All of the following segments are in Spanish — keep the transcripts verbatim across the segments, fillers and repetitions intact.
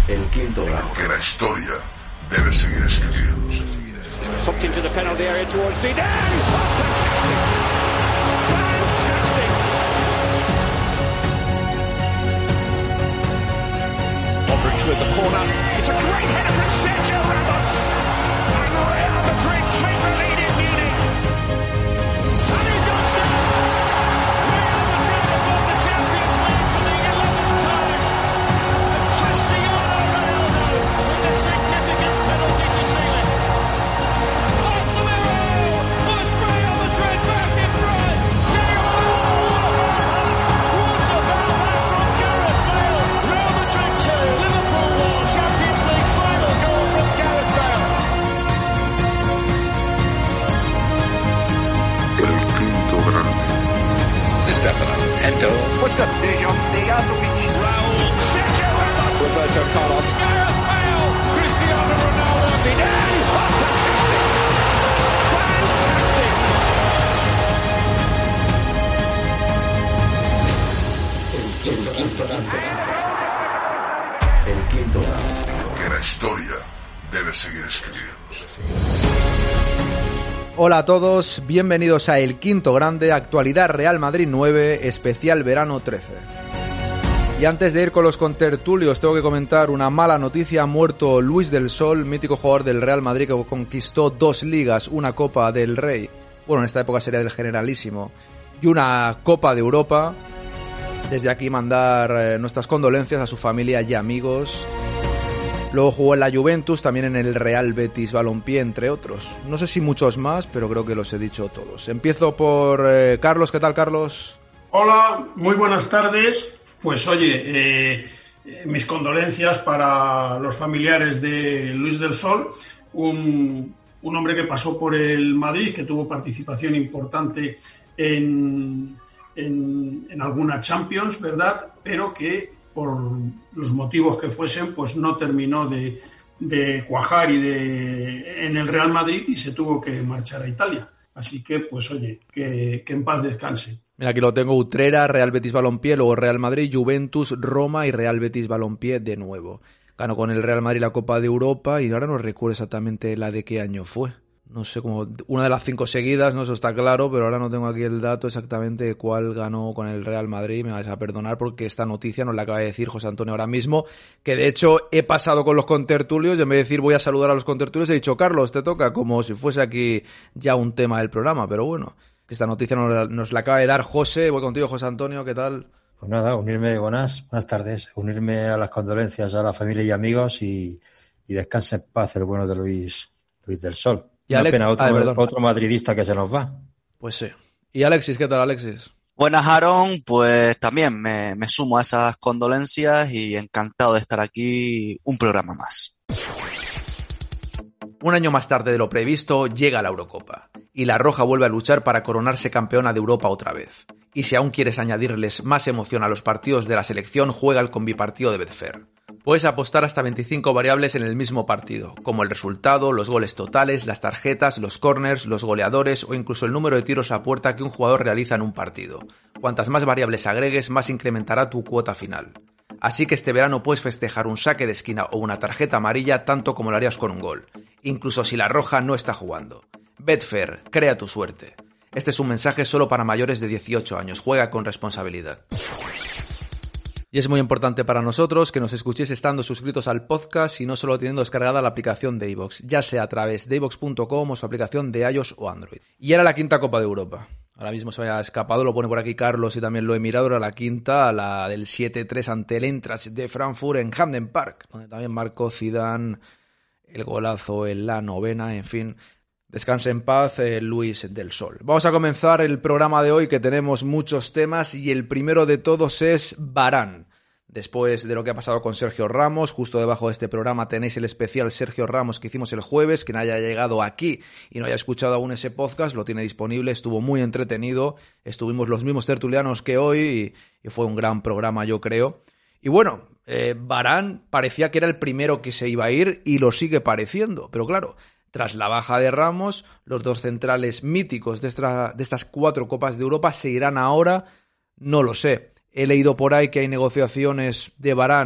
El quinto grado. Que la historia debe seguir escribiéndose. Sucked into the penalty area towards Zidane. Modric with the corner. It's a great header from Sergio Ramos. And Real Madrid take the lead in Munich. And he does it. Real Madrid have won the Champions League for the eleventh time. And Cristiano Ronaldo with a significant penalty to seal it. Endo. What's the De Jong, Diakovic, Raul, Sergio Ramos, Roberto Carlos, Gareth Bale, Cristiano Ronaldo, Zidane. Fantastic! El quinto grande. El quinto grande. Que la historia debe seguir escribiéndose. Hola a todos, bienvenidos a El Quinto Grande, actualidad Real Madrid nueve, especial verano trece. Y antes de ir con los contertulios, tengo que comentar una mala noticia. Ha muerto Luis del Sol, mítico jugador del Real Madrid que conquistó dos ligas, una Copa del Rey, bueno, en esta época sería del Generalísimo, y una Copa de Europa. Desde aquí mandar eh, nuestras condolencias a su familia y amigos. Luego jugó en la Juventus, también en el Real Betis Balompié, entre otros. No sé si muchos más, pero creo que los he dicho todos. Empiezo por eh, Carlos. ¿Qué tal, Carlos? Hola, muy buenas tardes. Pues oye, eh, mis condolencias para los familiares de Luis del Sol, un, un hombre que pasó por el Madrid, que tuvo participación importante en, en, en alguna Champions, ¿verdad? Pero que por los motivos que fuesen, pues no terminó de, de cuajar y de, en el Real Madrid y se tuvo que marchar a Italia. Así que, pues oye, que, que en paz descanse. Mira, aquí lo tengo: Utrera, Real Betis Balompié, luego Real Madrid, Juventus, Roma y Real Betis Balompié de nuevo. Ganó con el Real Madrid la Copa de Europa y ahora no recuerdo exactamente la de qué año fue. No sé, como una de las cinco seguidas, no, eso está claro, pero ahora no tengo aquí el dato exactamente de cuál ganó con el Real Madrid. Me vais a perdonar porque esta noticia nos la acaba de decir José Antonio ahora mismo, que de hecho he pasado con los contertulios y en vez de decir voy a saludar a los contertulios he dicho Carlos, te toca, como si fuese aquí ya un tema del programa, pero bueno, que esta noticia nos la, nos la acaba de dar José. Voy contigo, José Antonio, ¿qué tal? Pues nada, unirme, buenas, buenas tardes, unirme a las condolencias a la familia y amigos y, y descanse en paz el bueno de Luis, Luis del Sol. Y Una Alex... pena, otro, ah, otro madridista que se nos va. Pues sí. ¿Y Alexis? ¿Qué tal, Alexis? Buenas, Aaron. Pues también me, me sumo a esas condolencias y encantado de estar aquí un programa más. Un año más tarde de lo previsto, llega la Eurocopa. Y la Roja vuelve a luchar para coronarse campeona de Europa otra vez. Y si aún quieres añadirles más emoción a los partidos de la selección, juega el combipartido de Betfair. Puedes apostar hasta veinticinco variables en el mismo partido, como el resultado, los goles totales, las tarjetas, los corners, los goleadores o incluso el número de tiros a puerta que un jugador realiza en un partido. Cuantas más variables agregues, más incrementará tu cuota final. Así que este verano puedes festejar un saque de esquina o una tarjeta amarilla tanto como lo harías con un gol, incluso si la Roja no está jugando. Betfair, crea tu suerte. Este es un mensaje solo para mayores de dieciocho años. Juega con responsabilidad. Y es muy importante para nosotros que nos escuchéis estando suscritos al podcast y no solo teniendo descargada la aplicación de iVoox, ya sea a través de iVoox punto com o su aplicación de iOS o Android. Y era la quinta Copa de Europa. Ahora mismo se me ha escapado, lo pone por aquí Carlos y también lo he mirado, era la quinta, la del siete tres ante el Eintracht de Frankfurt en Hampden Park, donde también marcó Zidane el golazo en la novena, en fin. Descanse en paz, eh, Luis del Sol. Vamos a comenzar el programa de hoy, que tenemos muchos temas, y el primero de todos es Varane. Después de lo que ha pasado con Sergio Ramos, justo debajo de este programa tenéis el especial Sergio Ramos que hicimos el jueves. Quien haya llegado aquí y no haya escuchado aún ese podcast, lo tiene disponible, estuvo muy entretenido, estuvimos los mismos tertulianos que hoy y, y fue un gran programa, yo creo. Y bueno, eh, Varane parecía que era el primero que se iba a ir y lo sigue pareciendo, pero claro, tras la baja de Ramos, los dos centrales míticos de, esta, de estas cuatro Copas de Europa se irán ahora, no lo sé. He leído por ahí que hay negociaciones de Varane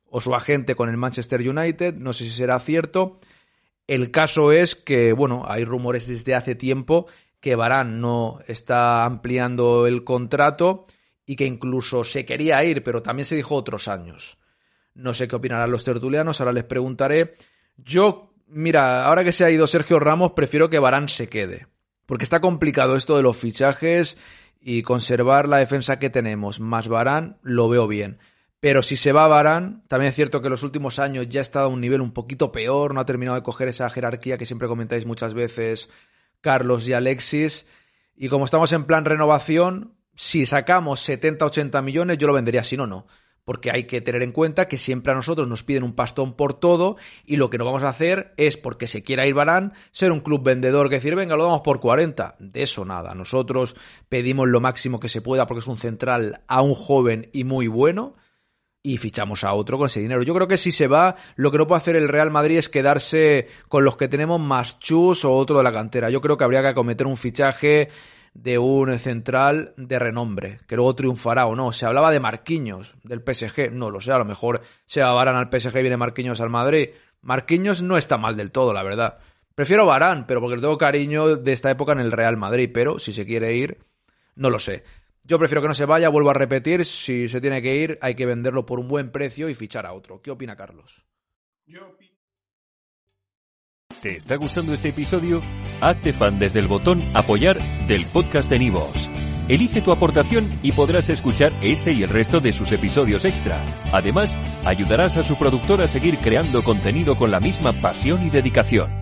o su agente con el Manchester United, no sé si será cierto. El caso es que, bueno, hay rumores desde hace tiempo que Varane no está ampliando el contrato y que incluso se quería ir, pero también se dijo otros años. No sé qué opinarán los tertulianos, ahora les preguntaré. Yo, mira, ahora que se ha ido Sergio Ramos, prefiero que Varane se quede, porque está complicado esto de los fichajes y conservar la defensa que tenemos, más Varane, lo veo bien. Pero si se va Varane, también es cierto que en los últimos años ya está a un nivel un poquito peor, no ha terminado de coger esa jerarquía que siempre comentáis muchas veces Carlos y Alexis, y como estamos en plan renovación, si sacamos setenta a ochenta millones yo lo vendería, si no, no, porque hay que tener en cuenta que siempre a nosotros nos piden un pastón por todo y lo que no vamos a hacer es, porque se quiera ir Varane, ser un club vendedor que decir, venga, lo damos por cuarenta, de eso nada, nosotros pedimos lo máximo que se pueda porque es un central a un joven y muy bueno, y fichamos a otro con ese dinero. Yo creo que si se va, lo que no puede hacer el Real Madrid es quedarse con los que tenemos más Chus o otro de la cantera. Yo creo que habría que acometer un fichaje de un central de renombre, que luego triunfará o no. Se hablaba de Marquinhos, del P S G, no lo sé, a lo mejor se va Varane al P S G y viene Marquinhos al Madrid. Marquinhos no está mal del todo, la verdad. Prefiero Varane, pero porque le tengo cariño de esta época en el Real Madrid, pero si se quiere ir, no lo sé. Yo prefiero que no se vaya, vuelvo a repetir, si se tiene que ir hay que venderlo por un buen precio y fichar a otro. ¿Qué opina Carlos? ¿Te está gustando este episodio? Hazte fan desde el botón Apoyar del podcast de Nivos. Elige tu aportación y podrás escuchar este y el resto de sus episodios extra. Además, ayudarás a su productor a seguir creando contenido con la misma pasión y dedicación.